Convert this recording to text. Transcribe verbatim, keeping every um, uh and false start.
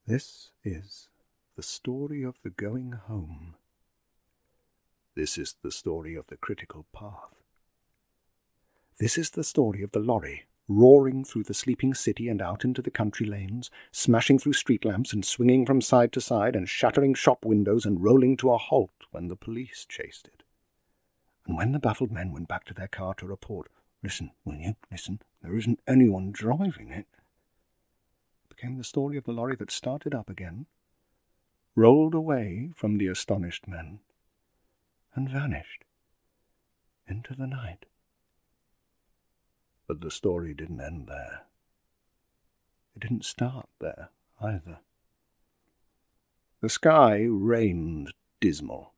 This is the story of the going home. This is the story of the critical path. This is the story of the lorry, roaring through the sleeping city and out into the country lanes, smashing through street lamps and swinging from side to side and shattering shop windows and rolling to a halt when the police chased it. And when the baffled men went back to their car to report, "Listen, will you, listen, there isn't anyone driving it," it became the story of the lorry that started up again, rolled away from the astonished men, and vanished into the night. But the story didn't end there. It didn't start there, either. The sky rained dismal.